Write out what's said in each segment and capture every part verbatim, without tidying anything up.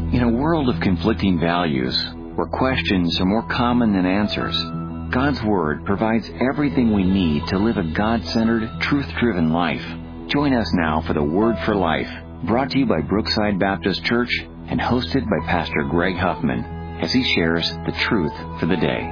In a world of conflicting values, where questions are more common than answers, God's Word provides everything we need to live a God-centered, truth-driven life. Join us now for the Word for Life, brought to you by Brookside Baptist Church and hosted by Pastor Greg Huffman, as he shares the truth for the day.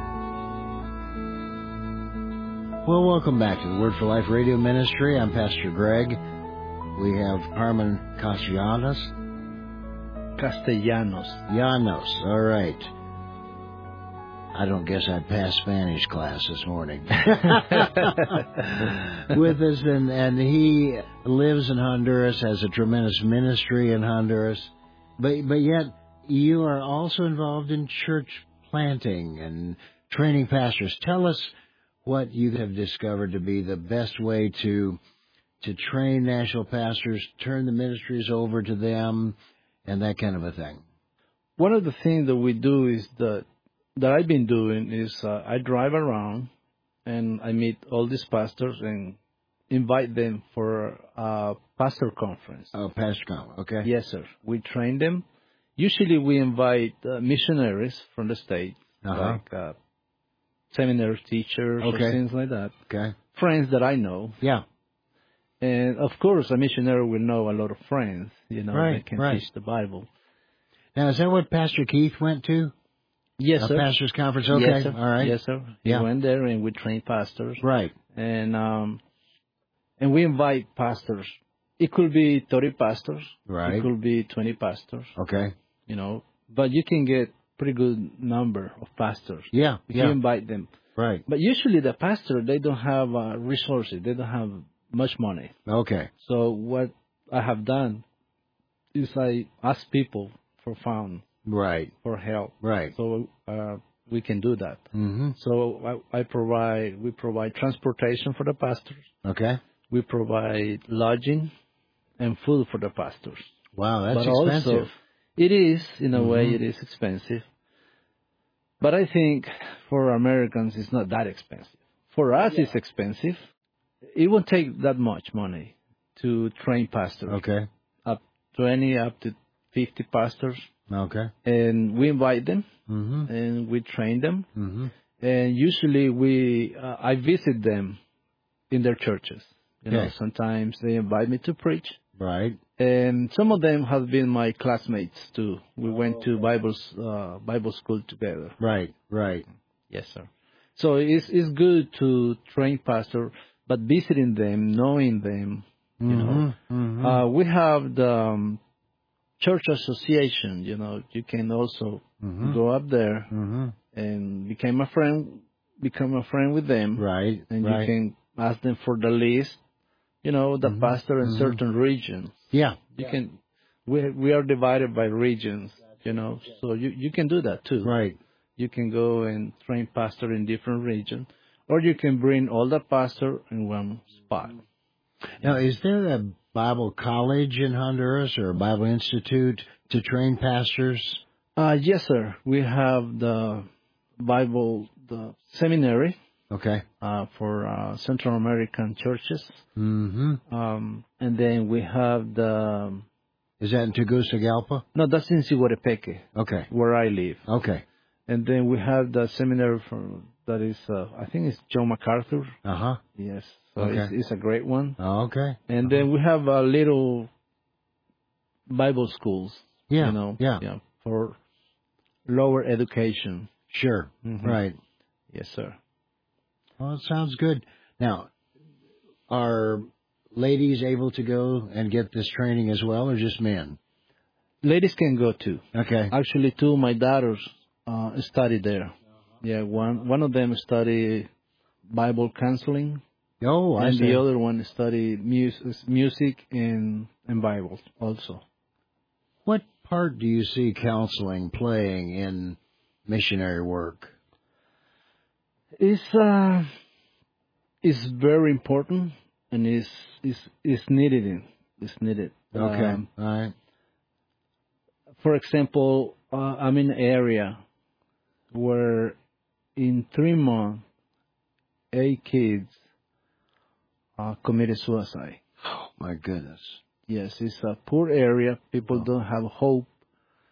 Well, welcome back to the Word for Life radio ministry. I'm Pastor Greg. We have Carmen Castellanos. Castellanos. Llanos, all right. I don't guess I passed Spanish class this morning. With us, and, and he lives in Honduras, has a tremendous ministry in Honduras. But, but yet, you are also involved in church planting and training pastors. Tell us what you have discovered to be the best way to to train national pastors, turn the ministries over to them, and that kind of a thing. One of the things that we do is that that I've been doing is uh, I drive around and I meet all these pastors and invite them for a pastor conference. Oh, pastor conference, okay. Yes, sir. We train them. Usually we invite uh, missionaries from the state, uh-huh. like uh, seminary teachers okay. or things like that. Okay. Friends that I know. Yeah. And, of course, a missionary will know a lot of friends, you know, right, that can right. teach the Bible. Now, is that what Pastor Keith went to? Yes, a sir. Pastor's conference? Okay, yes, sir. all right. Yes, sir. He yeah. went there and we train pastors. Right. And um, and we invite pastors. It could be thirty pastors. Right. It could be twenty pastors. Okay. You know, but you can get pretty good number of pastors. Yeah, if yeah. you invite them. Right. But usually the pastor, they don't have uh, resources. They don't have much money. Okay. So what I have done is I ask people for funds. Right. For help. Right. So uh, we can do that. Mm-hmm. So I, I provide, we provide transportation for the pastors. Okay. We provide lodging and food for the pastors. Wow, that's but expensive. Also, it is, in a mm-hmm. way, it is expensive. But I think for Americans, it's not that expensive. For us, yeah. it's expensive. It won't take that much money to train pastors. Okay. Up twenty, up to fifty pastors. Okay. And we invite them, mm-hmm. and we train them. Mm-hmm. And usually we, uh, I visit them in their churches. You know, okay. sometimes they invite me to preach. Right. And some of them have been my classmates too. We went to Bible uh, Bible school together. Right. Right. Yes, sir. So it's it's good to train pastors, but visiting them, knowing them, you mm-hmm. know. Mm-hmm. Uh, we have the um, church association. You know, you can also mm-hmm. go up there mm-hmm. and become a friend, become a friend with them. Right. And right. you can ask them for the list. You know, the mm-hmm. pastor in mm-hmm. certain regions. Yeah. You yeah. can. We we are divided by regions. You know, so you you can do that too. Right. You can go and train pastor in different regions, or you can bring all the pastor in one spot. Now, is there a Bible college in Honduras or a Bible institute to train pastors? Uh, yes, sir. We have the Bible the seminary. Okay. Uh, for uh, Central American churches. Mm-hmm. Um, and then we have the. Is that in Tegucigalpa? No, that's in Siguatepeque. Okay. Where I live. Okay. And then we have the seminary for that is, uh, I think it's John MacArthur. Uh huh. Yes. So okay. it's, it's a great one. Oh, okay. And uh-huh. then we have a little Bible schools. Yeah. You know. Yeah. Yeah. For lower education. Sure. Mm-hmm. Right. Yes, sir. Well, it sounds good. Now, are ladies able to go and get this training as well, or just men? Ladies can go too. Okay. Actually, two of my daughters uh, study there. Uh-huh. Yeah, one one of them study Bible counseling. Oh, I and see. the other one study music, music and and Bible also. What part do you see counseling playing in missionary work? It's uh, it's very important and is is is needed. In, is needed. Okay. Um, All right. For example, uh, I'm in an area where in three months, eight kids uh, committed suicide. Oh my goodness. Yes, it's a poor area. People oh. don't have hope.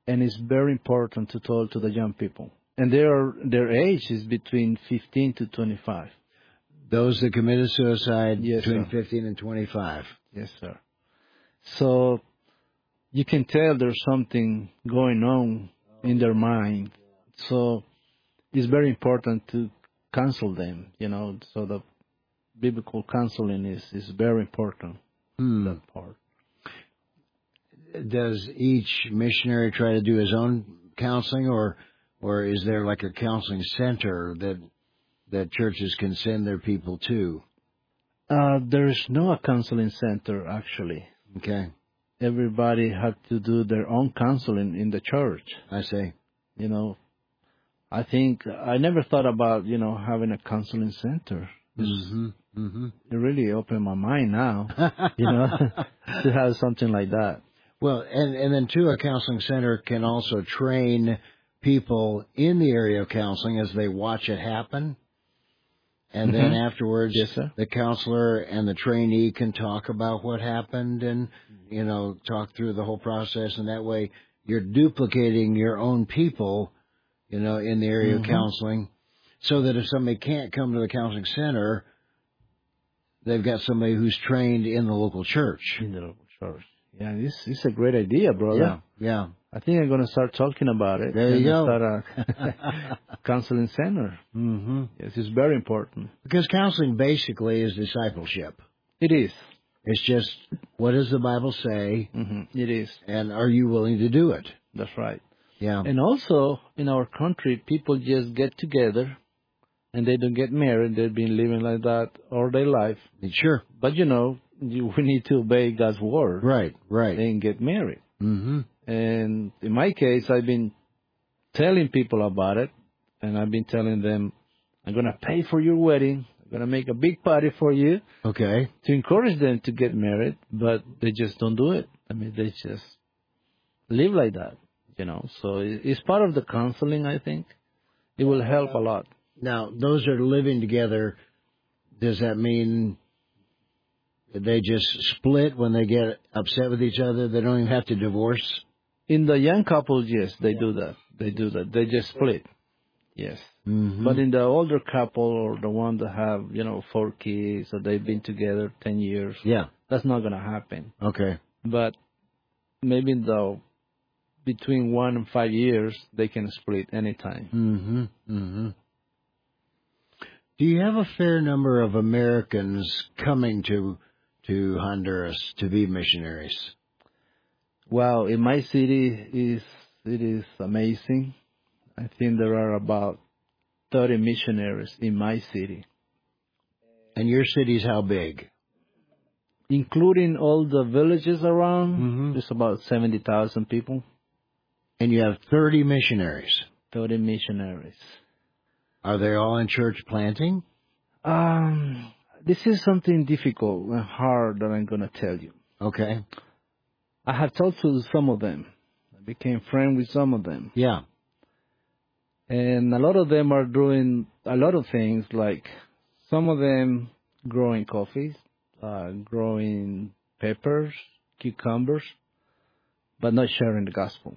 and it's very important to talk to the young people. And their their age is between fifteen to twenty-five. Those that committed suicide Yes, between sir. fifteen and twenty-five. Yes, sir. So you can tell there's something going on in their mind. So it's very important to counsel them, you know. So the biblical counseling is, is very important, Hmm. that part. Does each missionary try to do his own counseling, or or is there like a counseling center that that churches can send their people to? Uh, there's no counseling center, actually. Okay, Everybody had to do their own counseling in the church. I see. You know, I think I never thought about, you know, having a counseling center. Mm-hmm. Mm-hmm. It really opened my mind now, you know, to have something like that. Well, and, and then, too, a counseling center can also train people in the area of counseling as they watch it happen. And then Mhm. afterwards, Yes, sir. the counselor and the trainee can talk about what happened and, you know, talk through the whole process. And that way you're duplicating your own people, you know, in the area Mhm. of counseling, so that if somebody can't come to the counseling center, they've got somebody who's trained in the local church. In the local church. Yeah, this is a great idea, brother. Yeah, yeah. I think I'm going to start talking about it. There you and go. Start a counseling center. Mm-hmm. Yes, it's very important. Because counseling basically is discipleship. It is. It's just, what does the Bible say, hmm It is. and are you willing to do it? That's right. Yeah. And also, in our country, people just get together and they don't get married. They've been living like that all their life. Sure. But, you know, you, we need to obey God's word. Right, right. And get married. Mm-hmm. And in my case, I've been telling people about it, and I've been telling them, I'm going to pay for your wedding. I'm going to make a big party for you Okay. to encourage them to get married, but they just don't do it. I mean, they just live like that, you know. So it- it's part of the counseling, I think. It will help a lot. Now, those that are living together, does that mean that they just split when they get upset with each other? They don't even have to divorce? In the young couples, yes, they do that. They do that. They just split. Yes. Mm-hmm. But in the older couple or the one that have, you know, four kids or they've been together ten years, Yeah. that's not going to happen. Okay. But maybe in the between one and five years, they can split anytime. Mm-hmm. Mm-hmm. Do you have a fair number of Americans coming to to Honduras to be missionaries? Wow, in my city is it is amazing. I think there are about thirty missionaries in my city, And your city's how big? including all the villages around. Mhm. There's about seventy thousand people. And you have thirty missionaries. thirty missionaries. Are they all in church planting? Um, this is something difficult and hard that I'm going to tell you. Okay. I have talked to some of them. I became friends with some of them. Yeah. And a lot of them are doing a lot of things, like some of them growing coffee, uh, growing peppers, cucumbers, but not sharing the gospel.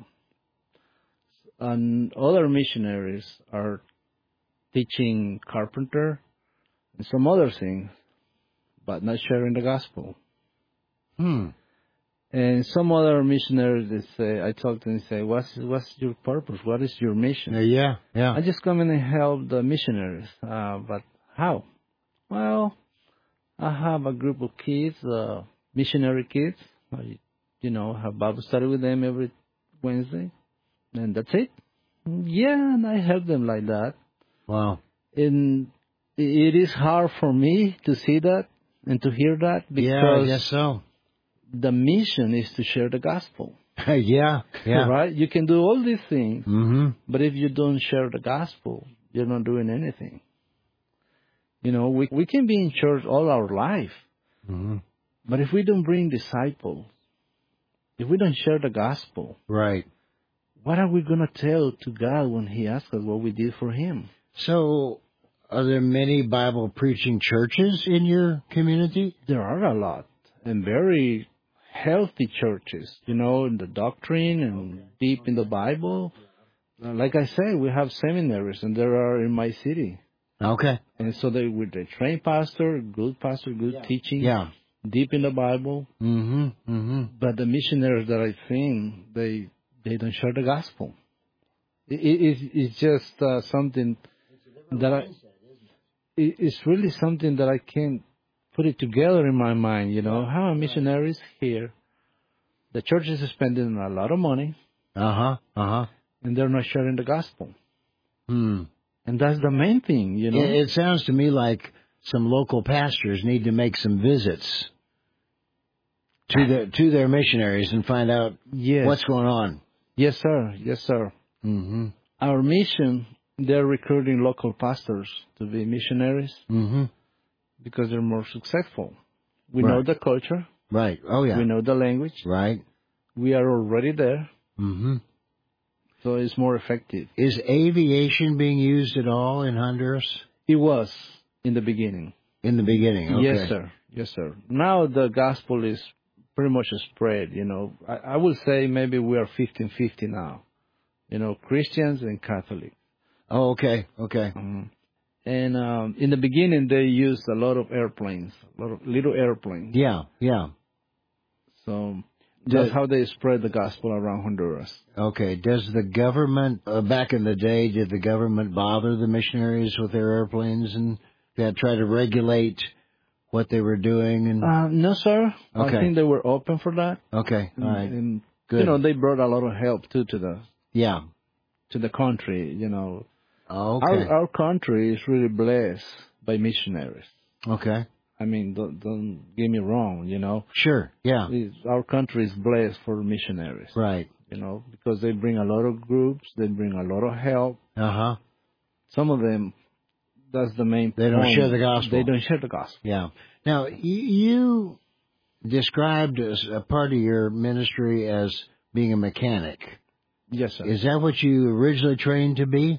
And other missionaries are teaching carpenter and some other things, but not sharing the gospel. Hmm. And some other missionaries, they say, I talk to them and say, what's, what's your purpose? What is your mission? Uh, yeah. Yeah. I just come in and help the missionaries. Uh, but how? Well, I have a group of kids, uh, missionary kids. I, you know, have Bible study with them every Wednesday. And that's it. Yeah, and I help them like that. Wow. And it is hard for me to see that and to hear that Yeah, I because guess so. the mission is to share the gospel. yeah. Yeah. Right? You can do all these things, Mm-hmm. but if you don't share the gospel, you're not doing anything. You know, we we can be in church all our life, Mm-hmm. but if we don't bring disciples, if we don't share the gospel, Right. what are we going to tell to God when He asks us what we did for Him? So, are there many Bible preaching churches in your community? There are a lot, and very healthy churches, you know, in the doctrine and deep in the Bible. Uh, Like I say, we have seminaries, and there are in my city. Okay. And so they with a trained pastor, good pastor, good teaching, Yeah. deep in the Bible. Mm-hmm. Mm-hmm. But the missionaries that I think, they they don't share the gospel. It, it, it's, it's just uh, something that I, it, it's really something that I can't put it together in my mind, you know. How are missionaries here? The church is spending a lot of money, Uh-huh. Uh-huh. and they're not sharing the gospel. Hmm. And that's the main thing, you know. It, it sounds to me like some local pastors need to make some visits to their to their missionaries and find out Yes. what's going on. Yes, sir. Yes, sir. Mm-hmm. Our mission, they're recruiting local pastors to be missionaries Mm-hmm. because they're more successful. We know Right. the culture. Right. Oh, yeah. We know the language. Right. We are already there, Mm-hmm. so it's more effective. Is aviation being used at all in Honduras? It was in the beginning. In the beginning, okay. Yes, sir. Yes, sir. Now the gospel is pretty much spread, you know. I, I would say maybe we are fifty-fifty now, you know, Christians and Catholics. Oh, okay. Okay. Mhm. And um, in the beginning, they used a lot of airplanes, a lot of little airplanes. Yeah. Yeah. So that's The- how they spread the gospel around Honduras. Okay. Does the government, uh, back in the day, did the government bother the missionaries with their airplanes and that try to regulate what they were doing? And Uh, no, sir. Okay. I think they were open for that. okay. All right. And, Good. you know, they brought a lot of help, too, to the Yeah. to the country, you know. Okay. Our, our country is really blessed by missionaries. Okay. I mean, don't, don't get me wrong, you know. Sure. Yeah. It's, our country is blessed for missionaries, Right. you know, because they bring a lot of groups, they bring a lot of help. Uh-huh. Some of them, that's the main They don't point. share the gospel. They don't share the gospel. Yeah. Now, y- you described as a part of your ministry as being a mechanic. Yes, sir. Is that what you originally trained to be?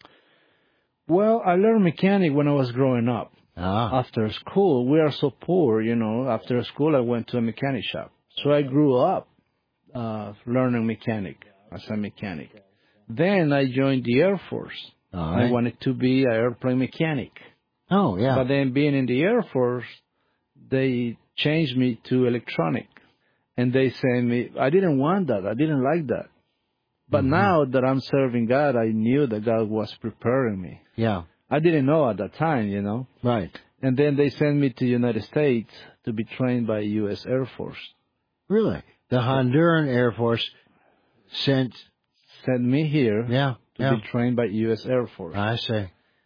Well, I learned mechanic when I was growing up. Ah. After school, we are so poor, you know. After school, I went to a mechanic shop. So I grew up uh, learning mechanic as a mechanic. Then I joined the Air Force. All right. I wanted to be an airplane mechanic. Oh, yeah. But then being in the Air Force, they changed me to electronic. And they sent me, I didn't want that. I didn't like that. But Mm-hmm. now that I'm serving God, I knew that God was preparing me. Yeah. I didn't know at that time, you know. Right. And then they sent me to the United States to be trained by U S Air Force. Really? The Honduran Air Force sent... Sent me here Yeah. to Yeah. be trained by U S Air Force. I see.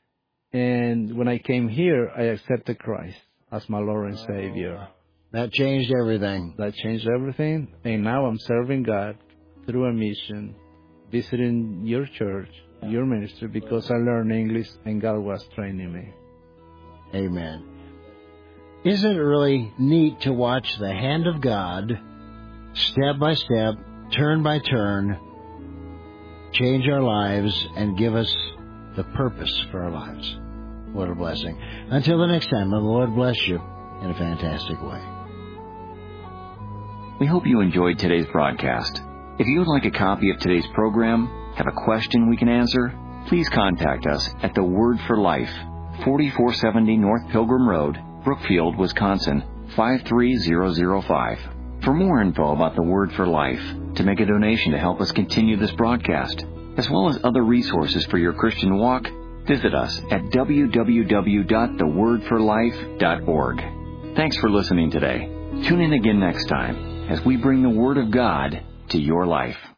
And when I came here, I accepted Christ as my Lord and Savior. That changed everything. That changed everything. And now I'm serving God through a mission, visiting your church, your ministry, because I learned English and God was training me. Amen. Isn't it really neat to watch the hand of God, step by step, turn by turn, change our lives and give us the purpose for our lives? What a blessing. Until the next time, may the Lord bless you in a fantastic way. We hope you enjoyed today's broadcast. If you would like a copy of today's program, have a question we can answer, please contact us at The Word for Life, forty-four seventy North Pilgrim Road, Brookfield, Wisconsin, five three zero zero five. For more info about The Word for Life, to make a donation to help us continue this broadcast, as well as other resources for your Christian walk, visit us at w w w dot the word for life dot org. Thanks for listening today. Tune in again next time as we bring the Word of God to your life.